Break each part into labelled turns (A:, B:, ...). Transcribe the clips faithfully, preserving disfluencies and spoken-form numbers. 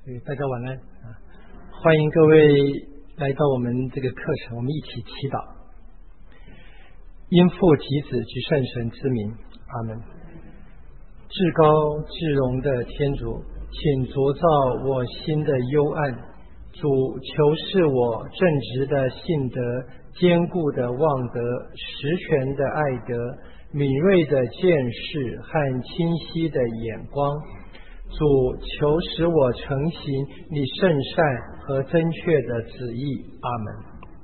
A: 对，大家晚安啊！欢迎各位来到我们这个课程，我们一起祈祷。因父及子及圣神之名，阿门。至高至荣的天主，请灼照我心的幽暗，主求是我正直的信德，坚固的望德，实权的爱德，敏锐的见识和清晰的眼光。主求使我承行你圣善和正确的旨意，阿门。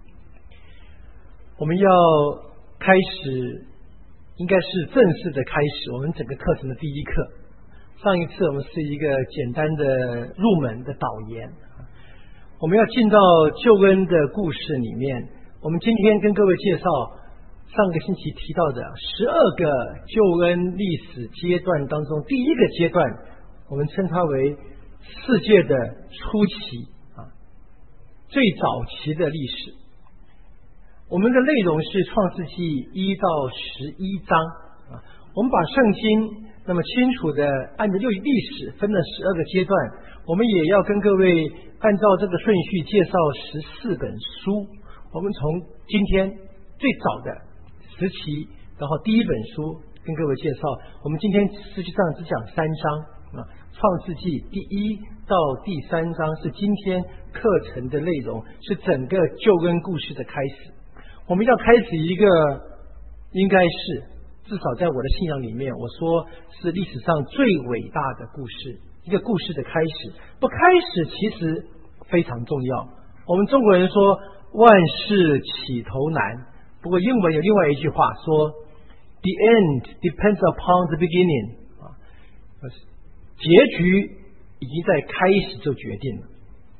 A: 我们要开始，应该是正式的开始我们整个课程的第一课。上一次我们是一个简单的入门的导言，我们要进到救恩的故事里面。我们今天跟各位介绍上个星期提到的十二个救恩历史阶段当中第一个阶段，我们称它为世界的初期啊，最早期的历史。我们的内容是创世纪一到十一章啊，我们把圣经那么清楚的按照历史分了十二个阶段，我们也要跟各位按照这个顺序介绍十四本书。我们从今天最早的时期，然后第一本书跟各位介绍，我们今天实际上只讲三章。啊，创世纪第一到第三章是今天课程的内容，是整个救恩故事的开始。我们要开始一个，应该是至少在我的信仰里面，我说是历史上最伟大的故事，一个故事的开始。不开始其实非常重要。我们中国人说万事起头难，不过英文有另外一句话说 The end depends upon the beginning， 啊，结局已经在开始就决定了。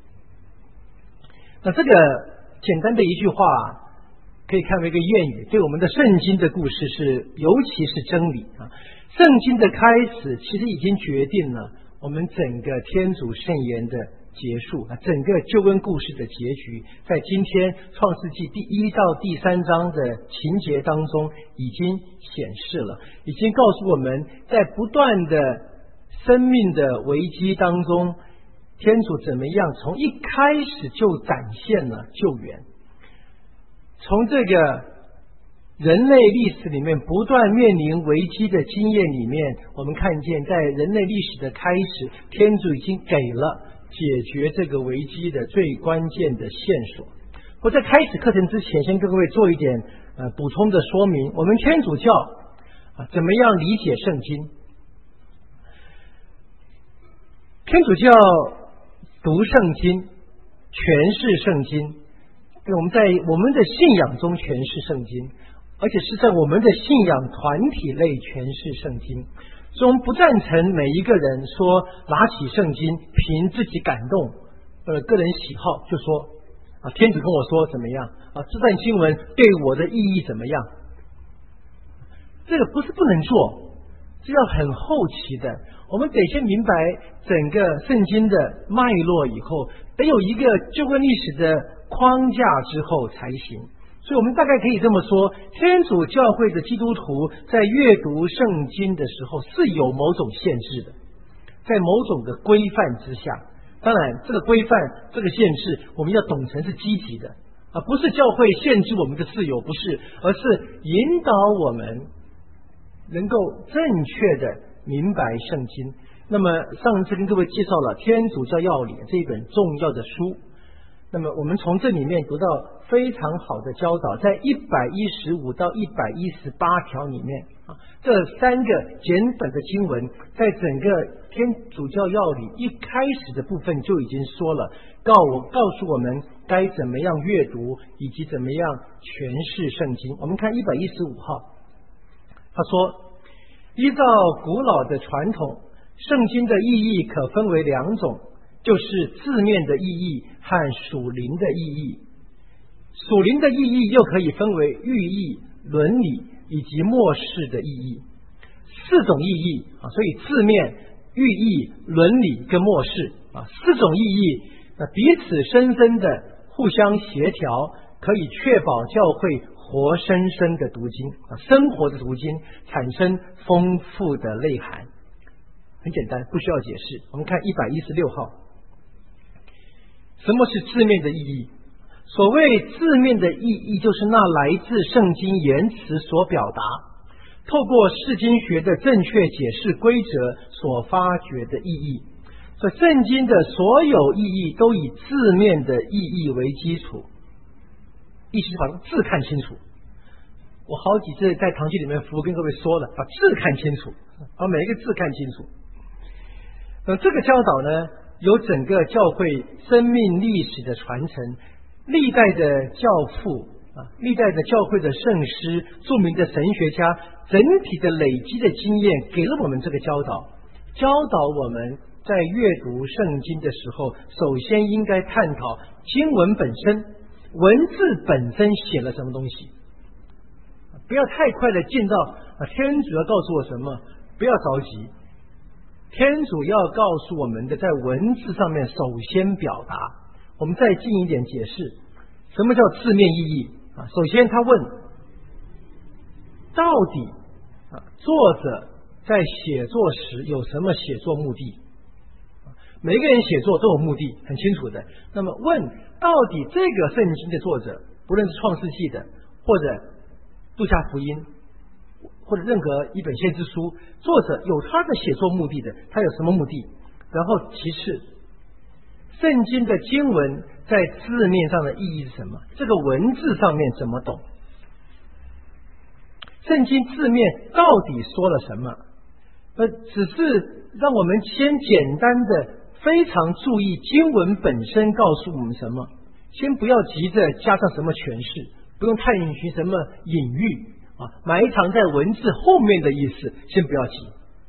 A: 那这个简单的一句话可以看为一个谚语，对我们的圣经的故事是尤其是真理啊。圣经的开始其实已经决定了我们整个天主圣言的结束啊，整个救恩故事的结局在今天创世纪第一到第三章的情节当中已经显示了，已经告诉我们在不断的生命的危机当中，天主怎么样从一开始就展现了救援。从这个人类历史里面不断面临危机的经验里面，我们看见在人类历史的开始，天主已经给了解决这个危机的最关键的线索。我在开始课程之前，先跟各位做一点呃补充的说明。我们天主教啊怎么样理解圣经？天主教读圣经，诠释圣经，我们在我们的信仰中诠释圣经，而且是在我们的信仰团体内诠释圣经。所以我们不赞成每一个人说拿起圣经凭自己感动呃个人喜好就说啊，天主跟我说怎么样啊，这段经文对我的意义怎么样。这个不是不能做，是要很后期的。我们得先明白整个圣经的脉络以后，得有一个救恩历史的框架之后才行。所以我们大概可以这么说，天主教会的基督徒在阅读圣经的时候是有某种限制的，在某种的规范之下。当然这个规范这个限制我们要懂成是积极的啊，不是教会限制我们的自由，不是，而是引导我们能够正确的明白圣经。那么上次跟各位介绍了天主教要理这一本重要的书，那么我们从这里面读到非常好的教导，在一百一十五到一百一十八条里面啊，这三个简短的经文在整个天主教要理一开始的部分就已经说了，告我告诉我们该怎么样阅读以及怎么样诠释圣经。我们看一百一十五号，他说依照古老的传统，圣经的意义可分为两种，就是字面的意义和属灵的意义。属灵的意义又可以分为寓意、伦理以及末世的意义，四种意义啊，所以字面、寓意、伦理跟末世啊，四种意义，那彼此深深的互相协调，可以确保教会活生生的读经啊，生活的读经产生丰富的内涵。很简单，不需要解释。我们看一百一十六号， 什么是字面的意义？所谓字面的意义，就是那来自圣经言辞所表达，透过释经学的正确解释规则所发掘的意义。所以圣经的所有意义都以字面的意义为基础，意思把字看清楚。我好几次在堂区里面服务，跟各位说了，把字看清楚，把每一个字看清楚。那这个教导呢，有整个教会生命历史的传承，历代的教父啊，历代的教会的圣师，著名的神学家，整体的累积的经验，给了我们这个教导，教导我们在阅读圣经的时候，首先应该探讨经文本身，文字本身写了什么东西。不要太快的进到啊，天主要告诉我什么，不要着急。天主要告诉我们的，在文字上面首先表达。我们再进一点解释，什么叫字面意义啊？首先他问，到底啊，作者在写作时有什么写作目的？每个人写作都有目的，很清楚的。那么问，到底这个圣经的作者，不论是创世纪的，或者路加福音，或者任何一本先知书，作者有他的写作目的的，他有什么目的？然后其次，圣经的经文在字面上的意义是什么？这个文字上面怎么懂？圣经字面到底说了什么？呃，只是让我们先简单的非常注意经文本身告诉我们什么，先不要急着加上什么诠释，不用探寻什么隐喻啊，埋藏在文字后面的意思，先不要急。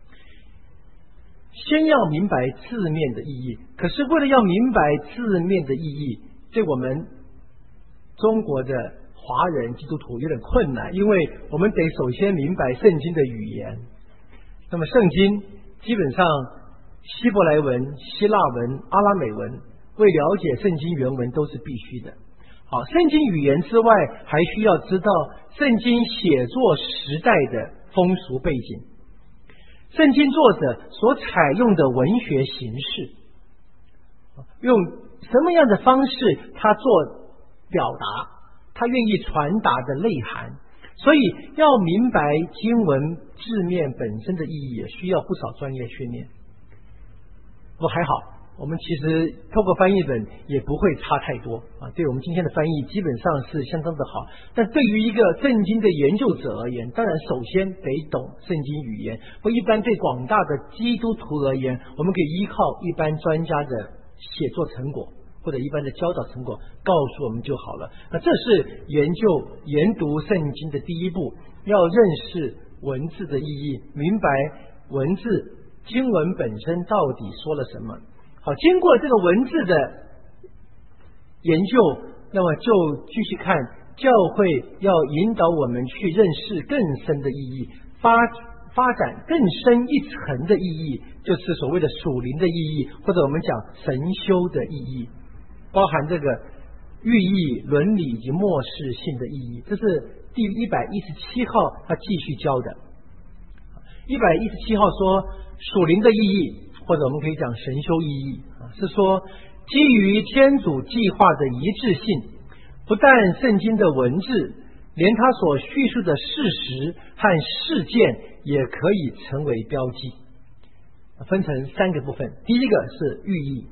A: 先要明白字面的意义，可是为了要明白字面的意义，对我们中国的华人基督徒有点困难，因为我们得首先明白圣经的语言。那么圣经基本上希伯来文、希腊文、阿拉美文，为了解圣经原文都是必须的。好，圣经语言之外，还需要知道圣经写作时代的风俗背景，圣经作者所采用的文学形式，用什么样的方式他做表达，他愿意传达的内涵。所以要明白经文字面本身的意义，也需要不少专业训练。不过还好，我们其实透过翻译本也不会差太多啊。对我们今天的翻译基本上是相当的好，但对于一个圣经的研究者而言，当然首先得懂圣经语言。不，一般对广大的基督徒而言，我们可以依靠一般专家的写作成果或者一般的教导成果告诉我们就好了。那这是研究研读圣经的第一步，要认识文字的意义，明白文字经文本身到底说了什么。好，经过这个文字的研究，那么就继续看教会要引导我们去认识更深的意义，发发展更深一层的意义，就是所谓的属灵的意义，或者我们讲神修的意义，包含这个寓意、伦理以及末世性的意义。这是第一百一十七号他继续教的。一百一十七号说属灵的意义，或者我们可以讲神修意义，是说基于天主计划的一致性，不但圣经的文字，连他所叙述的事实和事件也可以成为标记。分成三个部分，第一个是寓意。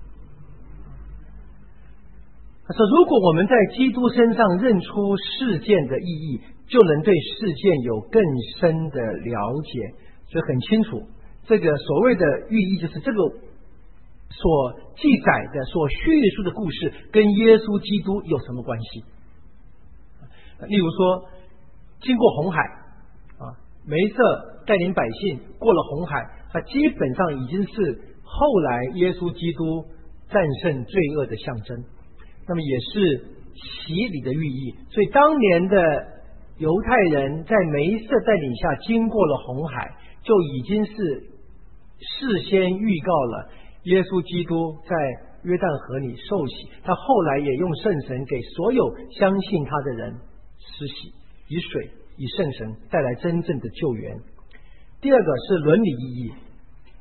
A: 他说，如果我们在基督身上认出事件的意义，就能对事件有更深的了解。所以很清楚，这个所谓的寓意，就是这个所记载的、所叙述的故事跟耶稣基督有什么关系。例如说，经过红海啊，梅瑟带领百姓过了红海，它基本上已经是后来耶稣基督战胜罪恶的象征，那么也是洗礼的寓意。所以当年的犹太人在梅瑟带领下经过了红海，就已经是事先预告了耶稣基督在约旦河里受洗，他后来也用圣神给所有相信他的人施洗，以水以圣神带来真正的救援。第二个是伦理意义，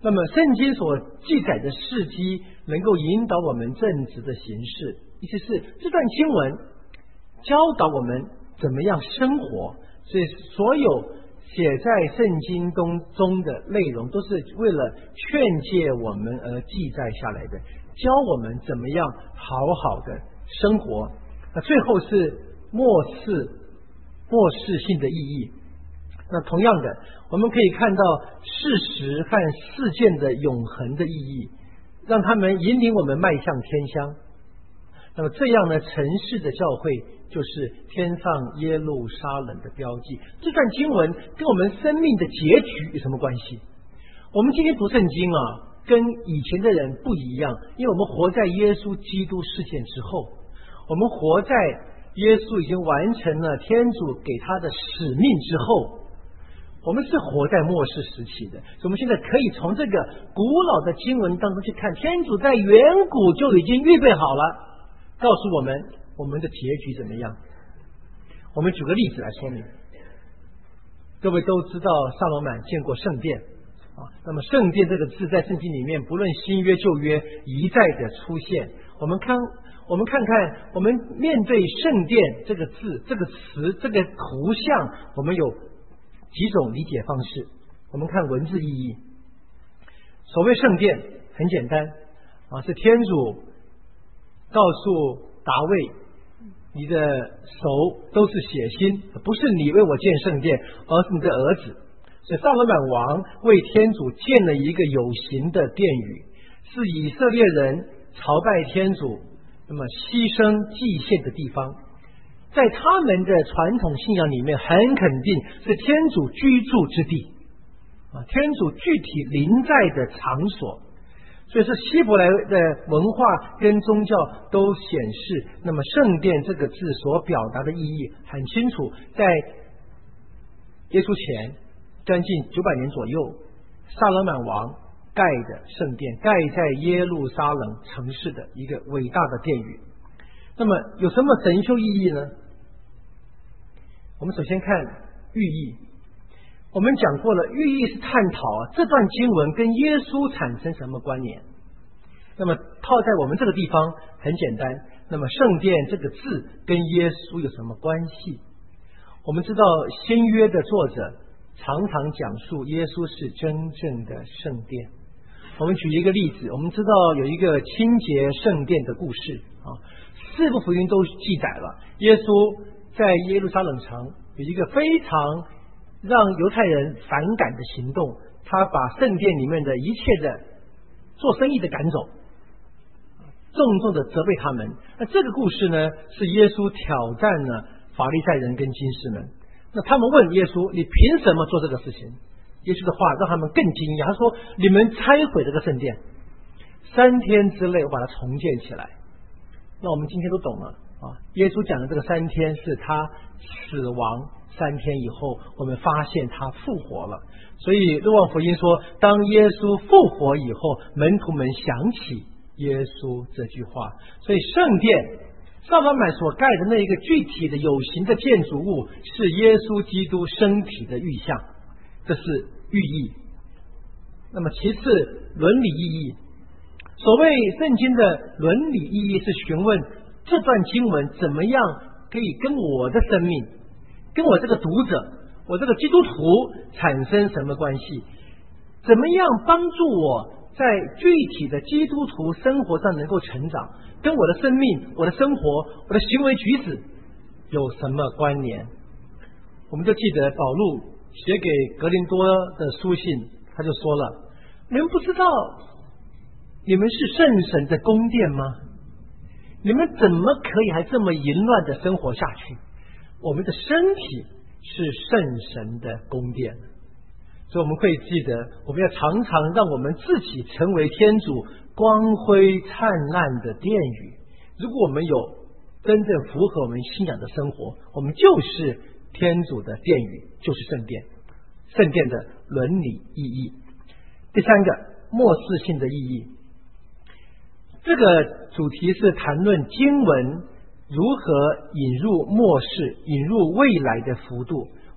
A: 那么圣经所记载的事迹能够引导我们正直的行事，意思是这段经文教导我们怎么样生活。所以所有写在圣经中中的内容都是为了劝诫我们而记载下来的，教我们怎么样好好的生活。那最后是末世末世性的意义。那同样的，我们可以看到事实和事件的永恒的意义，让他们引领我们迈向天乡。那么这样呢，城市的教会就是天上耶路撒冷的标记。这段经文跟我们生命的结局有什么关系？我们今天读圣经啊，跟以前的人不一样，因为我们活在耶稣基督事件之后，我们活在耶稣已经完成了天主给他的使命之后，我们是活在末世时期的。所以我们现在可以从这个古老的经文当中去看，天主在远古就已经预备好了，告诉我们我们的结局怎么样。我们举个例子来说明。各位都知道萨罗满建过圣殿啊，那么圣殿这个字在圣经里面不论新约旧约一再的出现。我们看我们看看我们面对圣殿这个字这个词这个图像，我们有几种理解方式。我们看文字意义。所谓圣殿很简单啊，是天主告诉大卫，你的手都是血腥，不是你为我建圣殿，而是你的儿子。所以萨罗满王为天主建了一个有形的殿宇，是以色列人朝拜天主那么牺牲祭献的地方。在他们的传统信仰里面，很肯定是天主居住之地啊，天主具体临在的场所。所以是希伯来的文化跟宗教都显示，那么圣殿这个字所表达的意义很清楚。在耶稣前将近九百年左右，萨罗满王盖的圣殿，盖在耶路撒冷城市的一个伟大的殿宇。那么有什么神修意义呢？我们首先看寓意。我们讲过了，寓意是探讨这段经文跟耶稣产生什么关联。那么套在我们这个地方很简单，那么圣殿这个字跟耶稣有什么关系？我们知道新约的作者常常讲述耶稣是真正的圣殿。我们举一个例子，我们知道有一个清洁圣殿的故事啊，四部福音都记载了耶稣在耶路撒冷城有一个非常让犹太人反感的行动，他把圣殿里面的一切的做生意的赶走，重重的责备他们。那这个故事呢，是耶稣挑战了法利赛人跟经师们。那他们问耶稣，你凭什么做这个事情？耶稣的话让他们更惊讶，他说，你们拆毁这个圣殿，三天之内我把它重建起来。那我们今天都懂了啊，耶稣讲的这个三天是他死亡三天以后，我们发现他复活了。所以若望福音说，当耶稣复活以后，门徒们想起耶稣这句话。所以圣殿萨罗满所盖的那一个具体的有形的建筑物，是耶稣基督身体的预像，这是寓意。那么其次伦理意义。所谓圣经的伦理意义，是询问这段经文怎么样可以跟我的生命，跟我这个读者，我这个基督徒产生什么关系？怎么样帮助我在具体的基督徒生活上能够成长？跟我的生命、我的生活、我的行为举止有什么关联？我们就记得保禄写给格林多的书信，他就说了：你们不知道你们是圣神的宫殿吗？你们怎么可以还这么淫乱的生活下去？我们的身体是圣神的宫殿。所以我们会记得，我们要常常让我们自己成为天主光辉灿烂的殿宇。如果我们有真正符合我们信仰的生活，我们就是天主的殿宇，就是圣殿。圣殿的伦理意义。第三个，末世性的意义。这个主题是谈论经文如何引入末世、引入未来的幅度。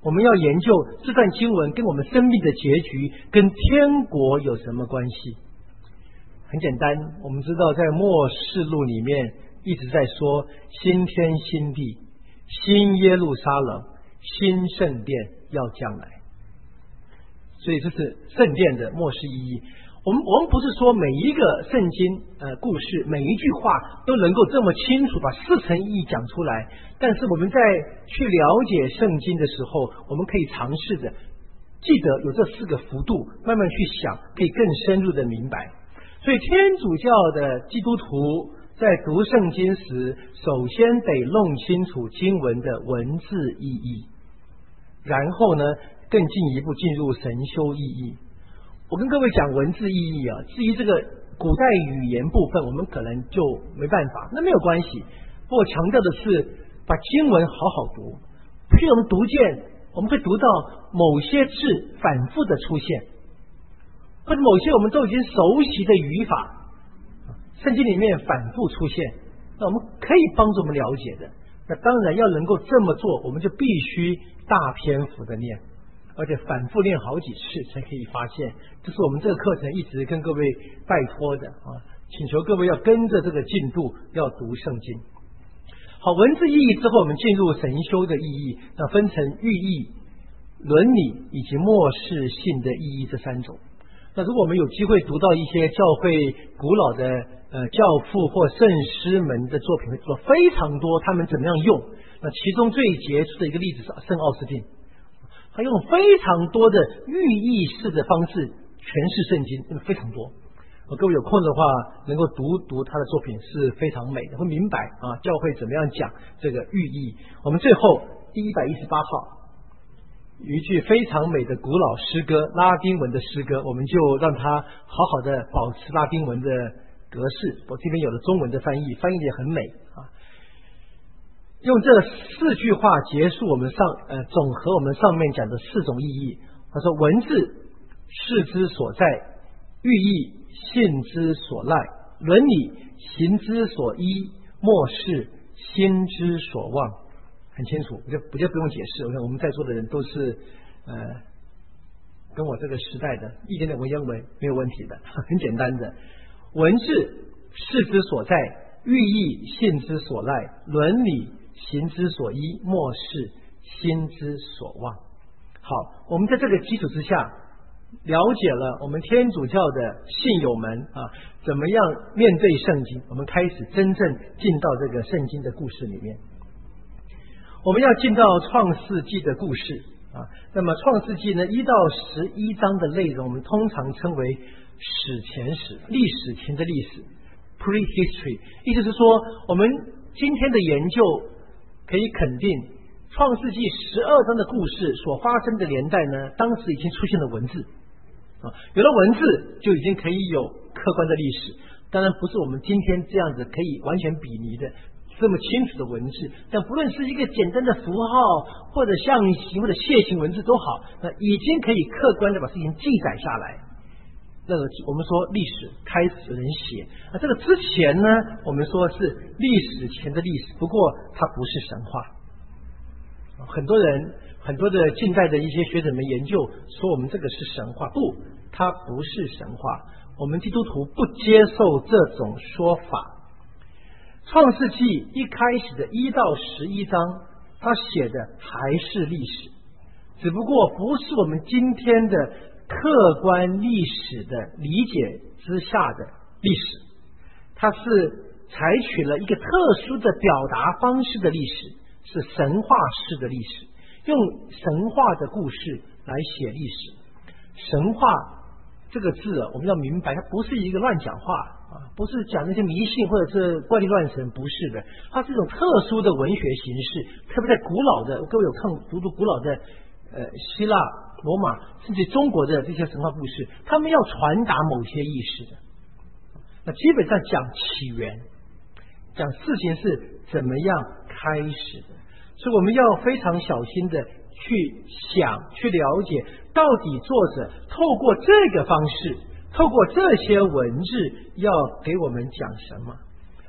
A: 我们要研究这段经文跟我们生命的结局跟天国有什么关系。很简单，我们知道在末世录里面一直在说新天新地，新耶路撒冷，新圣殿要将来，所以这是圣殿的末世意义。我们我们不是说每一个圣经呃故事每一句话都能够这么清楚把四层意义讲出来，但是我们在去了解圣经的时候，我们可以尝试着记得有这四个幅度，慢慢去想，可以更深入的明白。所以天主教的基督徒在读圣经时，首先得弄清楚经文的文字意义，然后呢更进一步进入神修意义。我跟各位讲文字意义啊，至于这个古代语言部分我们可能就没办法，那没有关系。不过强调的是把经文好好读，譬如我们读见我们会读到某些字反复的出现，或者某些我们都已经熟悉的语法圣经里面反复出现，那我们可以帮助我们了解的。那当然要能够这么做，我们就必须大篇幅的念，而且反复练好几次才可以发现。这是我们这个课程一直跟各位拜托的啊，请求各位要跟着这个进度要读圣经。好，文字意义之后，我们进入神修的意义，那分成寓意、伦理以及末世性的意义这三种。那如果我们有机会读到一些教会古老的呃教父或圣师们的作品，会说非常多他们怎么样用。那其中最杰出的一个例子是圣奥斯定，他用非常多的寓意式的方式诠释圣经，非常多。各位有空的话能够读读他的作品是非常美的，会明白啊教会怎么样讲这个寓意。我们最后第一百一十八号有一句非常美的古老诗歌，拉丁文的诗歌，我们就让它好好的保持拉丁文的格式。我这边有了中文的翻译，翻译的也很美啊。用这四句话结束我们上呃总和我们上面讲的四种意义。他说：文字事之所在，寓意信之所赖，伦理行之所依，末世心之所望。很清楚，我就我就不用解释。我看我们在座的人都是呃跟我这个时代的，一点点文言文没有问题的，很简单的。文字事之所在，寓意信之所赖，伦理行之所依，末世心之所望。好，我们在这个基础之下了解了我们天主教的信友们啊怎么样面对圣经，我们开始真正进到这个圣经的故事里面。我们要进到创世纪的故事啊，那么创世纪呢一到十一章的内容，我们通常称为史前史，历史前的历史 prehistory， 意思是说我们今天的研究可以肯定创世纪十二章的故事所发生的年代呢，当时已经出现了文字啊，有了文字就已经可以有客观的历史，当然不是我们今天这样子可以完全比拟的这么清楚的文字，但不论是一个简单的符号或者象形或者楔形文字都好，那已经可以客观的把事情记载下来。那个我们说历史开始有人写，那这个之前呢我们说是历史前的历史，不过它不是神话。很多人很多的近代的一些学者们研究说我们这个是神话，不，它不是神话，我们基督徒不接受这种说法。创世纪一开始的一到十一章，他写的还是历史，只不过不是我们今天的客观历史的理解之下的历史，它是采取了一个特殊的表达方式的历史，是神话式的历史，用神话的故事来写历史。神话这个字啊，我们要明白，它不是一个乱讲话啊，不是讲那些迷信或者是怪力乱神，不是的，它是一种特殊的文学形式。特别在古老的，各位有看读读古老的呃希腊、罗马甚至中国的这些神话故事，他们要传达某些意识的。那基本上讲起源，讲事情是怎么样开始的，所以我们要非常小心的去想、去了解，到底作者透过这个方式，透过这些文字要给我们讲什么。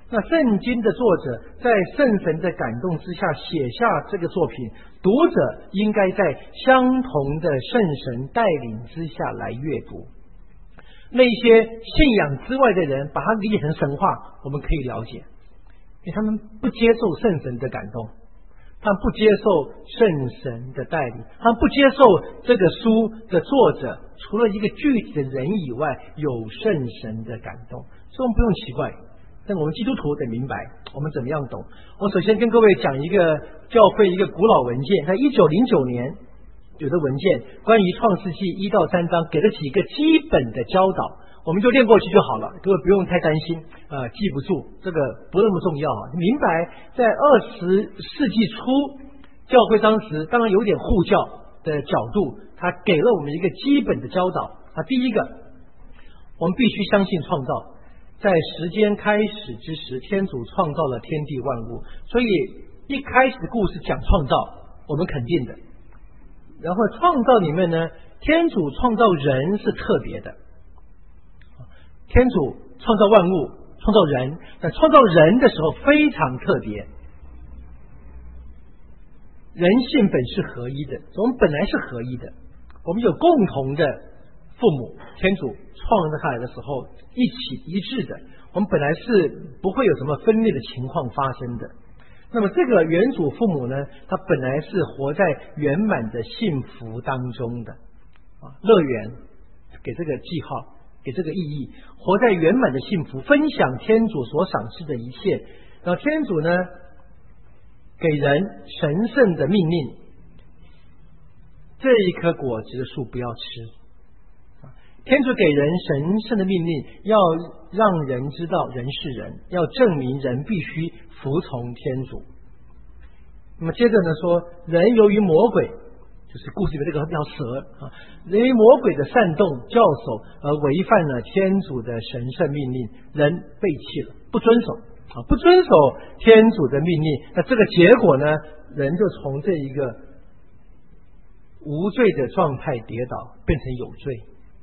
A: 那圣经的作者在圣神的感动之下写下这个作品，读者应该在相同的圣神带领之下来阅读。那些信仰之外的人把它理解成神话，我们可以了解，因为他们不接受圣神的感动，他们不接受圣神的带领，他们不接受这个书的作者除了一个具体的人以外有圣神的感动。所以我们不用奇怪，但我们基督徒得明白我们怎么样懂。我首先跟各位讲一个教会一个古老文件，在一九零九年有的文件，关于创世纪一到三章给了几个基本的教导，我们就念过去就好了，各位不用太担心呃，记不住，这个不那么重要啊。明白在二十世纪初教会当时当然有点护教的角度，他给了我们一个基本的教导啊。第一个，我们必须相信创造，在时间开始之时，天主创造了天地万物，所以一开始的故事讲创造，我们肯定的。然后创造里面呢，天主创造人是特别的，天主创造万物，创造人，但创造人的时候非常特别。人性本是合一的，我们本来是合一的，我们有共同的父母，天主创造下来的时候一起一致的，我们本来是不会有什么分裂的情况发生的。那么这个原主父母呢，他本来是活在圆满的幸福当中的啊，乐园给这个记号，给这个意义，活在圆满的幸福，分享天主所赏赐的一切。然后天主呢给人神圣的命令，这一颗果子的树不要吃。天主给人神圣的命令，要让人知道人是人，要证明人必须服从天主。那么接着呢说，人由于魔鬼，就是故事里面这个条蛇啊，人由于魔鬼的煽动教唆而违反了天主的神圣命令，人背弃了，不遵守啊，不遵守天主的命令，那这个结果呢，人就从这一个无罪的状态跌倒，变成有罪。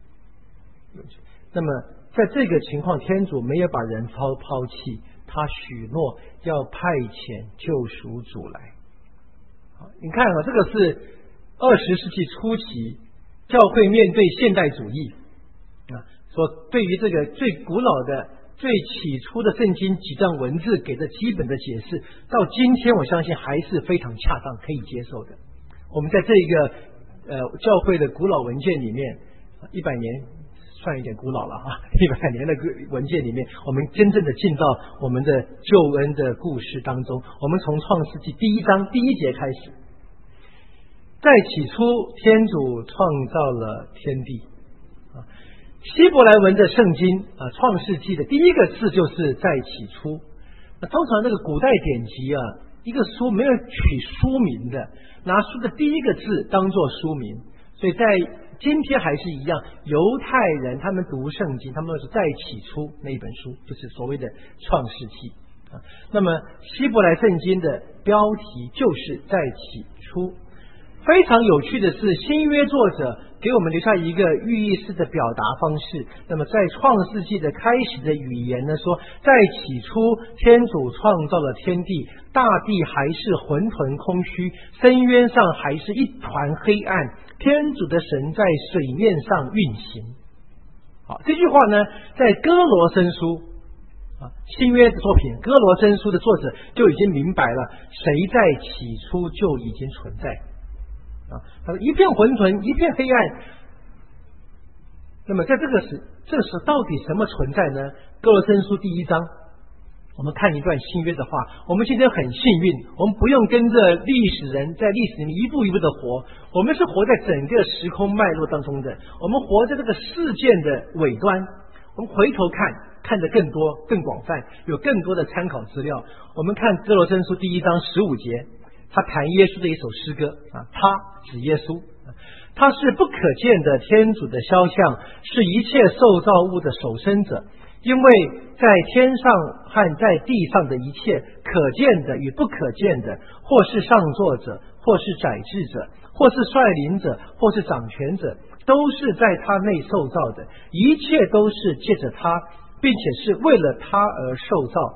A: 那么在这个情况，天主没有把人抛抛弃，他许诺要派遣救赎主来。你看啊，这个是二十世纪初期教会面对现代主义啊，所对于这个最古老的最起初的圣经几段文字给的基本的解释，到今天我相信还是非常恰当可以接受的。我们在这个呃教会的古老文件里面，一百年算有点古老了啊，一百年的文件里面，我们真正的进到我们的救恩的故事当中。我们从创世纪第一章第一节开始，在起初天主创造了天地啊。希伯来文的圣经啊，创世纪的第一个字就是在起初。那通常那个古代典籍啊，一个书没有取书名的，拿书的第一个字当做书名，所以在今天还是一样，犹太人他们读圣经，他们都是在起初那一本书，就是所谓的创世纪啊。那么希伯来圣经的标题就是在起初。非常有趣的是，新约作者给我们留下一个寓意式的表达方式。那么在创世纪的开始的语言呢，说在起初天主创造了天地，大地还是混沌空虚，深渊上还是一团黑暗，天主的神在水面上运行。好，这句话呢，在哥罗森书啊，新约的作品哥罗森书的作者就已经明白了，谁在起初就已经存在啊，他说一片混沌，一片黑暗。那么在这个时，这时到底什么存在呢？哥罗森书第一章，我们看一段新约的话，我们今天很幸运，我们不用跟着历史人在历史里面一步一步的活，我们是活在整个时空脉络当中的，我们活在这个事件的尾端，我们回头看，看得更多更广泛，有更多的参考资料。我们看哥罗森书第一章十五节，他谈耶稣的一首诗歌啊，他指耶稣，他是不可见的天主的肖像，是一切受造物的首生者，因为在天上和在地上的一切可见的与不可见的，或是上座者，或是宰制者，或是率领者，或是掌权者，都是在他内受造的，一切都是借着他，并且是为了他而受造。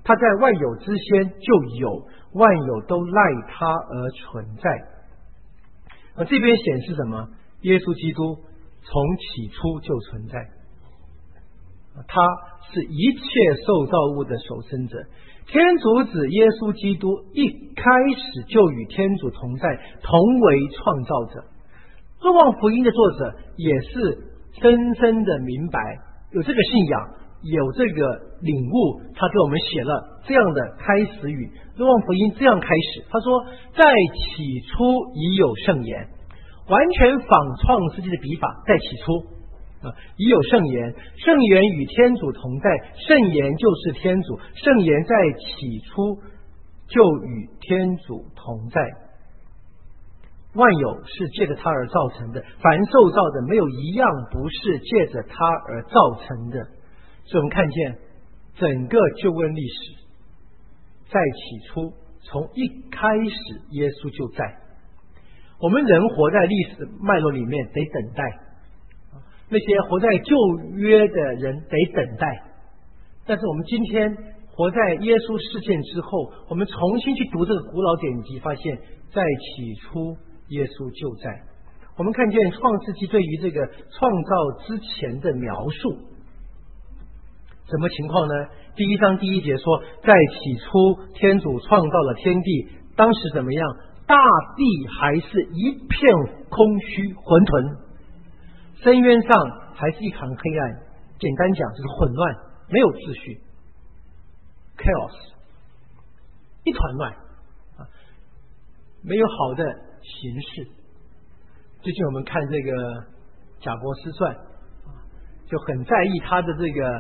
A: 他在万有之先就有，万有都赖他而存在。那这边显示什么？耶稣基督从起初就存在，他是一切受造物的首生者。天主子耶稣基督一开始就与天主同在，同为创造者。若望福音的作者也是深深的明白，有这个信仰，有这个领悟，他给我们写了这样的开始语。若望福音这样开始，他说在起初已有圣言，完全仿创世纪的笔法，在起初啊，已有圣言，圣言与天主同在，圣言就是天主，圣言在起初就与天主同在。万有是借着他而造成的，凡受造的没有一样不是借着他而造成的。所以我们看见整个救恩历史，在起初从一开始耶稣就在。我们人活在历史脉络里面得等待，那些活在旧约的人得等待，但是我们今天活在耶稣事件之后，我们重新去读这个古老典籍，发现在起初耶稣就在。我们看见创世纪对于这个创造之前的描述，什么情况呢？第一章第一节说，在起初天主创造了天地，当时怎么样？大地还是一片空虚混沌，深渊上还是一团黑暗，简单讲就是混乱，没有秩序 chaos， 一团乱啊，没有好的形式。最近我们看这个贾博士传，就很在意他的这个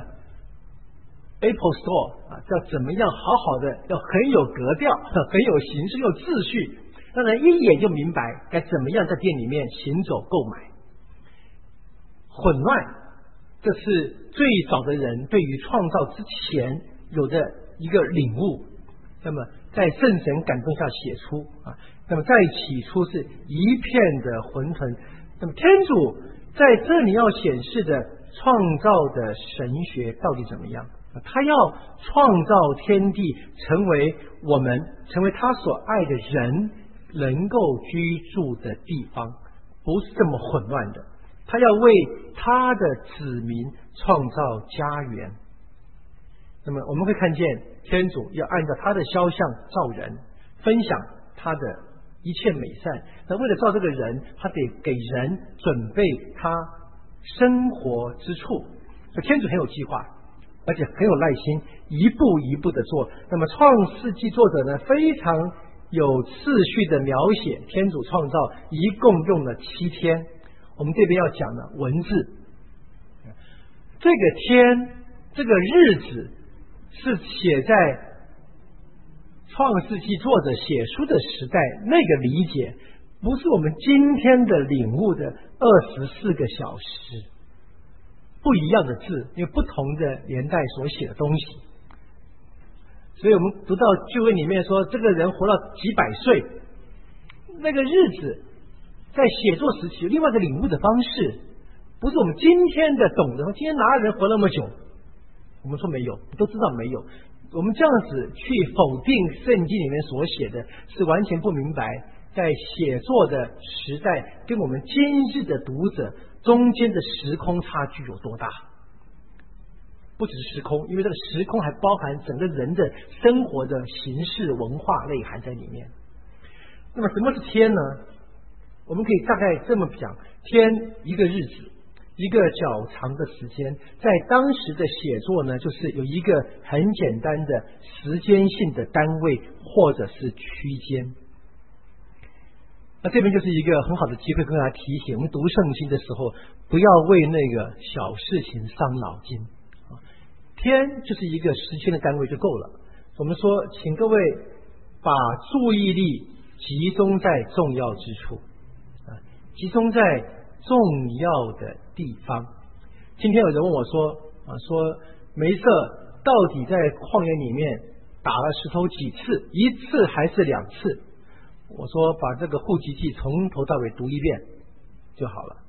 A: Apple Store 啊，要怎么样好好的，要很有格调，很有形式，有秩序，让人一眼就明白该怎么样在店里面行走购买。混乱，这是最早的人对于创造之前有的一个领悟。那么在圣神感动下写出啊，那么在起初是一片的混沌。那么天主在这里要显示的创造的神学到底怎么样？他要创造天地，成为我们成为他所爱的人能够居住的地方，不是这么混乱的。他要为他的子民创造家园。那么我们会看见天主要按照他的肖像造人，分享他的一切美善。那为了造这个人，他得给人准备他生活之处。天主很有计划，而且很有耐心，一步一步的做。那么创世纪作者呢，非常有次序的描写天主创造，一共用了七天。我们这边要讲的文字，这个天，这个日子是写在创世纪作者写书的时代，那个理解不是我们今天的领悟的二十四个小时，不一样的字，因为不同的年代所写的东西。所以我们读到旧约里面说，这个人活到几百岁，那个日子在写作时期有另外一个领悟的方式，不是我们今天的懂得。今天哪有人活那么久？我们说没有，都知道没有。我们这样子去否定圣经里面所写的，是完全不明白在写作的时代跟我们今日的读者中间的时空差距有多大。不只是时空，因为这个时空还包含整个人的生活的形式文化内涵在里面。那么什么是天呢？我们可以大概这么讲，天一个日子，一个较长的时间，在当时的写作呢，就是有一个很简单的时间性的单位或者是区间。那这边就是一个很好的机会跟大家提醒，我们读圣经的时候不要为那个小事情伤脑筋。天就是一个时间的单位就够了。我们说请各位把注意力集中在重要之处，集中在重要的地方。今天有人问我说啊，说梅瑟到底在旷野里面打了石头几次，一次还是两次？我说把这个户籍记从头到尾读一遍就好了。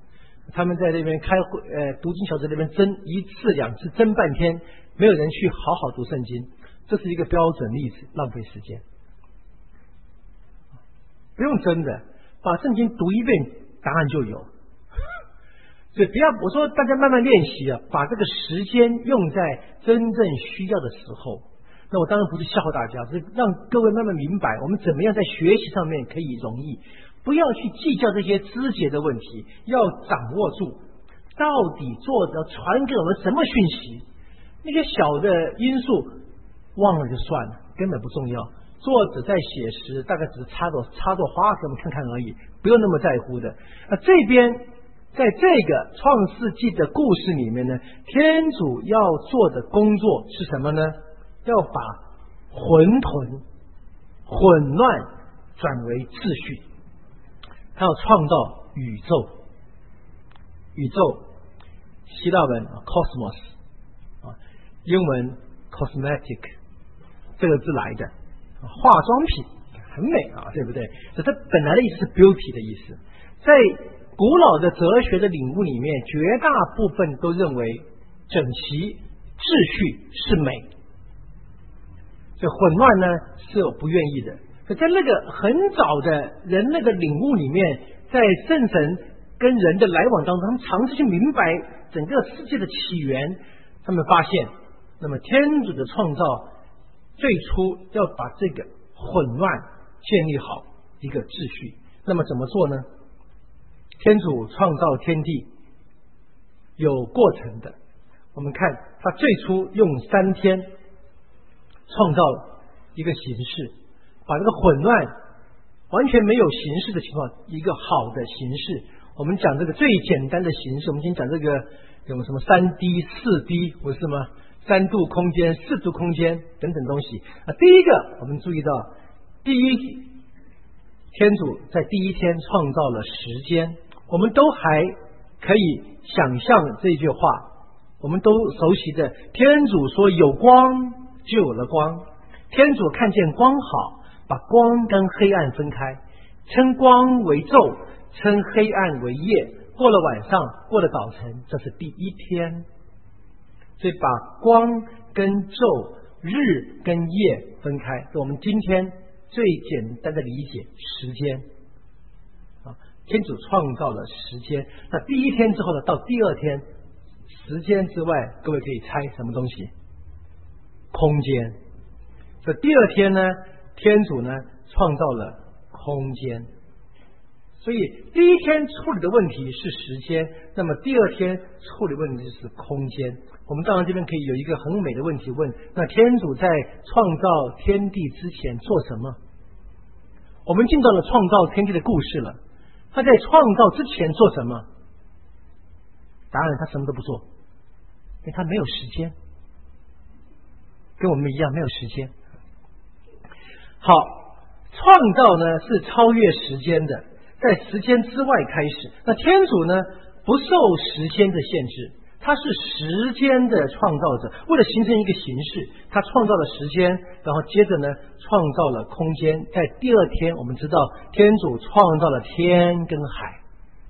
A: 他们在那边开会，呃，读经小组那边争一次两次，争半天，没有人去好好读圣经，这是一个标准例子，浪费时间。不用争的，把圣经读一遍，答案就有。所以不要我说大家慢慢练习啊，把这个时间用在真正需要的时候。那我当然不是笑话大家，是让各位慢慢明白我们怎么样在学习上面可以容易，不要去计较这些枝节的问题，要掌握住到底作者传给我们什么讯息。那些小的因素忘了就算了，根本不重要。作者在写时大概只是插朵插朵花给我们看看而已，不用那么在乎的。那这边在这个创世纪的故事里面呢，天主要做的工作是什么呢？要把混沌混乱转为秩序。他要创造宇宙，宇宙希腊文 cosmos 啊，英文 cosmetic 这个字来的，化妆品很美啊，对不对？这它本来的意思是 beauty 的意思。在古老的哲学的领悟里面，绝大部分都认为整齐秩序是美，这混乱呢是我不愿意的。可在那个很早的人那个领悟里面，在圣神跟人的来往当中，他们尝试去明白整个世界的起源，他们发现，那么天主的创造最初要把这个混乱建立好一个秩序。那么怎么做呢？天主创造天地有过程的，我们看他最初用三天创造一个形式，把这个混乱完全没有形式的情况，一个好的形式。我们讲这个最简单的形式，我们今天讲这个有什么三 D 四 D 不是吗？三度空间四度空间等等东西啊。第一个我们注意到，第一天主在第一天创造了时间，我们都还可以想象这句话，我们都熟悉的，天主说有光就有了光，天主看见光好，把光跟黑暗分开，称光为昼，称黑暗为夜，过了晚上，过了早晨，这是第一天。所以把光跟昼，日跟夜分开，是我们今天最简单的理解时间啊。天主创造了时间，那第一天之后呢，到第二天，时间之外，各位可以猜什么东西？空间。这第二天呢，天主呢创造了空间。所以第一天处理的问题是时间，那么第二天处理问题是空间。我们当然这边可以有一个很美的问题问，那天主在创造天地之前做什么？我们进到了创造天地的故事了，他在创造之前做什么？答案他什么都不做，因为他没有时间，跟我们一样没有时间。好，创造呢是超越时间的，在时间之外开始。那天主呢不受时间的限制，他是时间的创造者，为了形成一个形式，他创造了时间，然后接着呢创造了空间。在第二天我们知道天主创造了天跟海，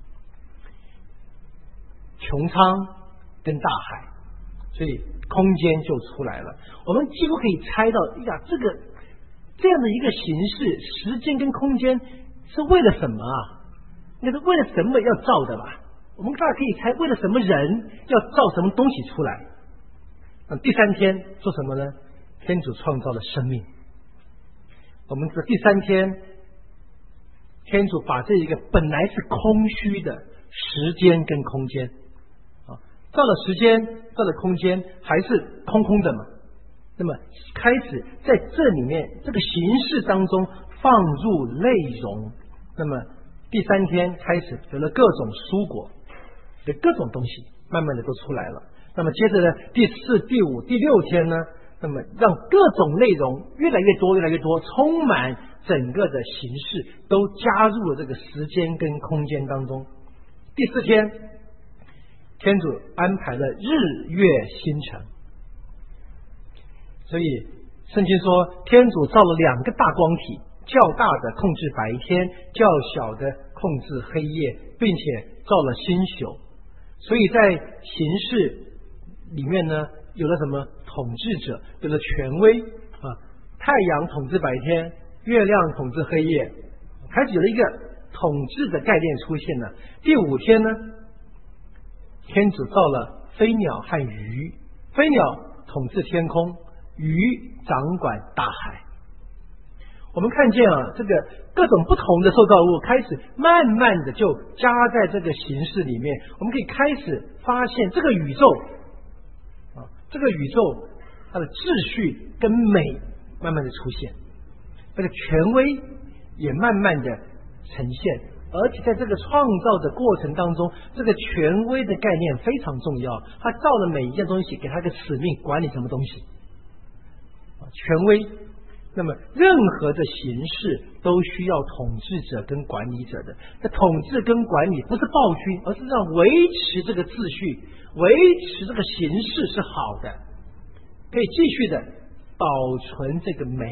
A: 穹苍跟大海，所以空间就出来了。我们几乎可以猜到，呀，这个这样的一个形式，时间跟空间是为了什么啊？那是为了什么要造的吧？我们大家可以猜，为了什么人要造什么东西出来？那第三天做什么呢？天主创造了生命。我们这第三天，天主把这一个本来是空虚的时间跟空间啊，造了时间，造了空间，还是空空的嘛？那么开始在这里面这个形式当中放入内容，那么第三天开始有了各种蔬果，有各种东西慢慢的都出来了。那么接着呢，第四、第五、第六天呢，那么让各种内容越来越多越来越多，充满整个的形式，都加入了这个时间跟空间当中。第四天，天主安排了日月星辰。所以圣经说，天主造了两个大光体，较大的控制白天，较小的控制黑夜，并且造了星宿， 所以在形式里面呢，有了什么统治者，有了权威啊，太阳统治白天，月亮统治黑夜，开始有了一个统治的概念出现了。第五天呢，天主造了飞鸟和鱼，飞鸟统治天空，鱼掌管大海。我们看见啊，这个各种不同的受造物开始慢慢的就加在这个形式里面，我们可以开始发现这个宇宙啊，这个宇宙它的秩序跟美慢慢的出现，这个权威也慢慢的呈现，而且在这个创造的过程当中，这个权威的概念非常重要，他造了每一件东西，给他一个使命，管理什么东西，权威。那么任何的形式都需要统治者跟管理者的，那统治跟管理不是暴君，而是让维持这个秩序，维持这个形式是好的，可以继续的保存这个美。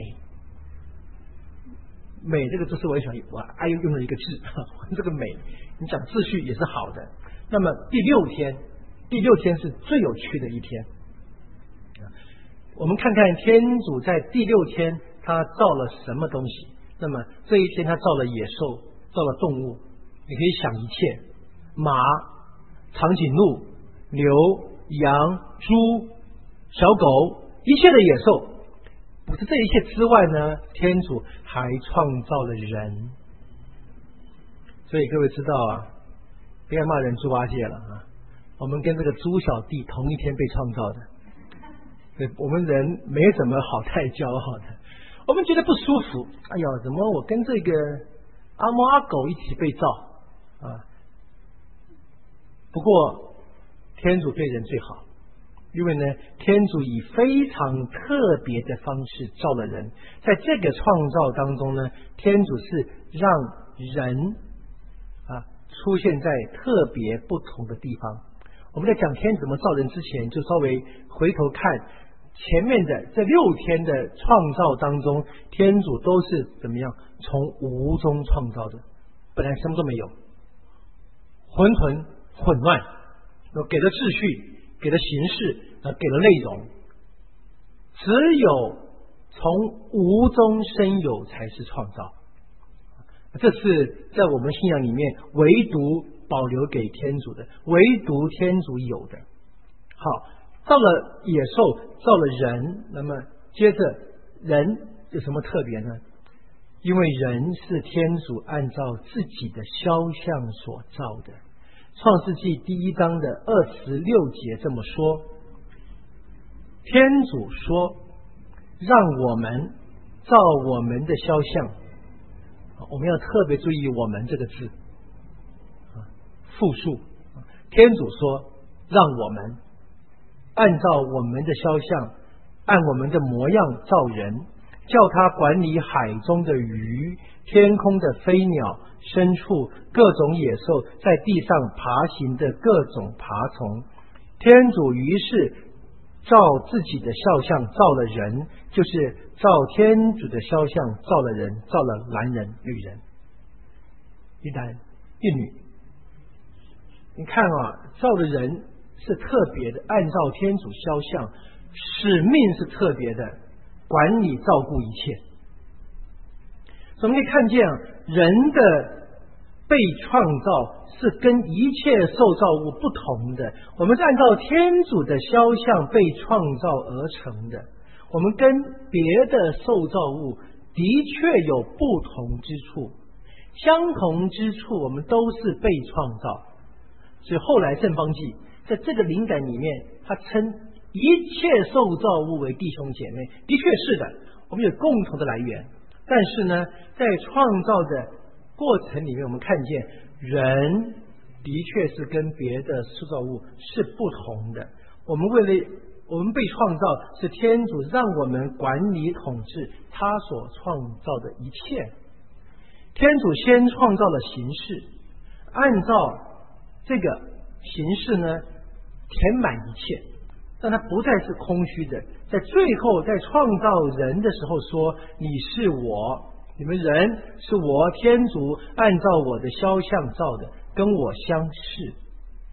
A: 美这个字是我也喜欢，我爱用用的一个字，这个美你讲秩序也是好的。那么第六天，第六天是最有趣的一天。我们看看天主在第六天他造了什么东西。那么这一天他造了野兽，造了动物，你可以想一切，马、长颈鹿、牛、羊、猪、小狗，一切的野兽。不是这一切之外呢，天主还创造了人。所以各位知道啊，不要骂人猪八戒了啊，我们跟这个猪小弟同一天被创造的。对，我们人没什么好太骄傲的，我们觉得不舒服。哎呀，怎么我跟这个阿猫阿狗一起被造啊？不过天主对人最好，因为呢，天主以非常特别的方式造了人，在这个创造当中呢，天主是让人啊出现在特别不同的地方。我们在讲天主怎么造人之前，就稍微回头看前面的这六天的创造当中，天主都是怎么样从无中创造的，本来什么都没有，混沌混乱，给了秩序，给了形式，给了内容，只有从无中生有才是创造。这是在我们信仰里面唯独保留给天主的，唯独天主有的。好，造了野兽，造了人，那么接着人有什么特别呢？因为人是天主按照自己的肖像所造的。创世纪第一章的二十六节这么说，天主说，让我们造我们的肖像。我们要特别注意我们这个字，复数。天主说，让我们按照我们的肖像，按我们的模样造人，叫他管理海中的鱼，天空的飞鸟，牲畜，各种野兽，在地上爬行的各种爬虫。天主于是照自己的肖像造了人，就是照天主的肖像造了人，造了男人女人，一男一女。你看啊，造的人是特别的，按照天主肖像，使命是特别的，管理照顾一切。所以我们可以看见啊，人的被创造是跟一切受造物不同的，我们是按照天主的肖像被创造而成的，我们跟别的受造物的确有不同之处，相同之处我们都是被创造。所以后来圣方济在这个灵感里面，他称一切受造物为弟兄姐妹，的确是的，我们有共同的来源。但是呢，在创造的过程里面，我们看见人的确是跟别的受造物是不同的。我们为了我们被创造，是天主让我们管理统治他所创造的一切。天主先创造了形式，按照这个形式呢，填满一切，但它不再是空虚的。在最后在创造人的时候说，你是我，你们人是我天主按照我的肖像造的，跟我相似。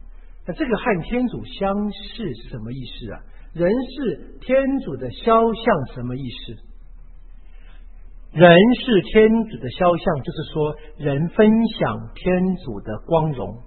A: 那这个和天主相似是什么意思啊？人是天主的肖像，什么意思？人是天主的肖像，就是说人分享天主的光荣。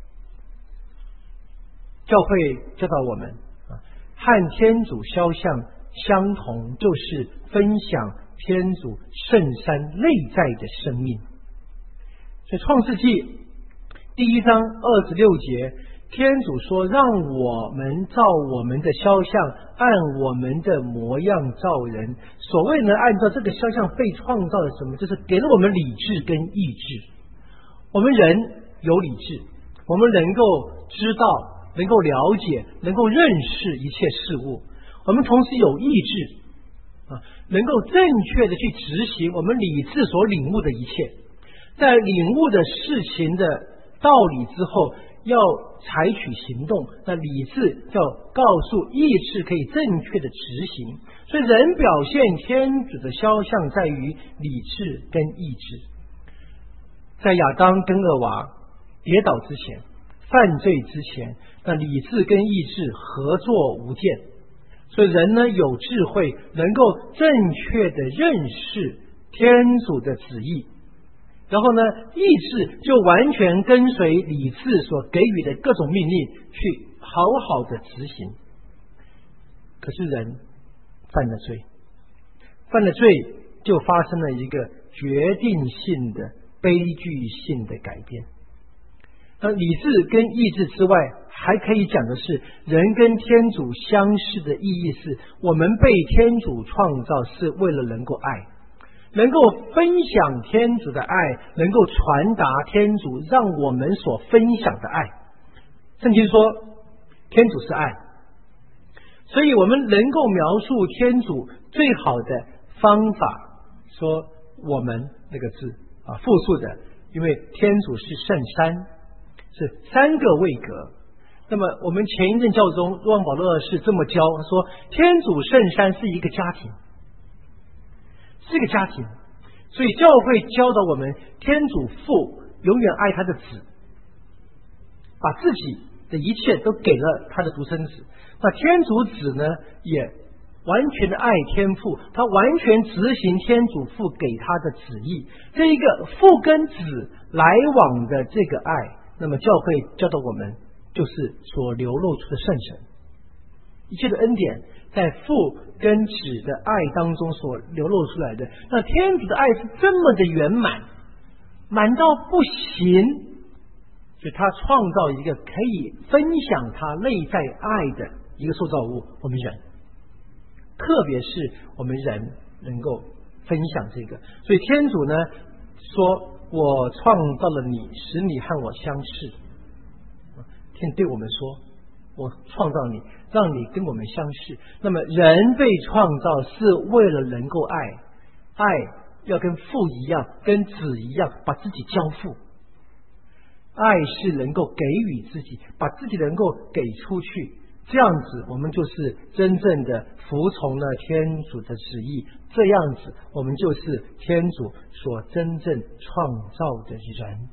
A: 教会教导我们啊，和天主肖像相同，就是分享天主圣山内在的生命。所以创世纪第一章二十六节，天主说，让我们照我们的肖像，按我们的模样造人。所谓呢，按照这个肖像被创造的什么，就是给了我们理智跟意志。我们人有理智，我们能够知道，能够了解，能够认识一切事物。我们同时有意志啊，能够正确的去执行我们理智所领悟的一切。在领悟的事情的道理之后，要采取行动，那理智要告诉意志可以正确的执行。所以人表现天主的肖像在于理智跟意志。在亚当跟厄娃跌倒之前，犯罪之前，那理智跟意志合作无间。所以人呢有智慧，能够正确的认识天主的旨意，然后呢，意志就完全跟随理智所给予的各种命令去好好的执行。可是人犯了罪，犯了罪就发生了一个决定性的悲剧性的改变。那理智跟意志之外，还可以讲的是，人跟天主相似的意义是，我们被天主创造是为了能够爱，能够分享天主的爱，能够传达天主让我们所分享的爱。圣经说天主是爱，所以我们能够描述天主最好的方法，说我们那个字啊，复数的，因为天主是圣三，是三个位格。那么我们前一任教宗若望保禄二世这么教，他说天主圣三是一个家庭，是一个家庭。所以教会教导我们，天主父永远爱他的子，把自己的一切都给了他的独生子。那天主子呢，也完全的爱天父，他完全执行天主父给他的旨意。这一个父跟子来往的这个爱，那么教会教导我们，就是所流露出的圣神。一切的恩典在父跟子的爱当中所流露出来的。那天主的爱是这么的圆满，满到不行，所以他创造一个可以分享他内在爱的一个受造物，我们人，特别是我们人能够分享这个。所以天主呢说，我创造了你，使你和我相似。天对我们说，我创造你，让你跟我们相似。那么人被创造是为了能够爱，爱要跟父一样，跟子一样，把自己交付。爱是能够给予自己，把自己能够给出去，这样子我们就是真正的服从了天主的旨意，这样子我们就是天主所真正创造的人。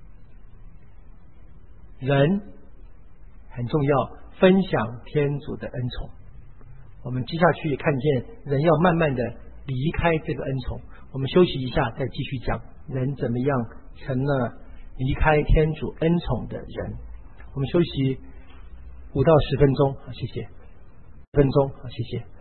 A: 人很重要，分享天主的恩宠。我们接下去看见人要慢慢的离开这个恩宠。我们休息一下，再继续讲人怎么样成了离开天主恩宠的人。我们休息五到十分钟，好，谢谢。分钟，好，谢谢。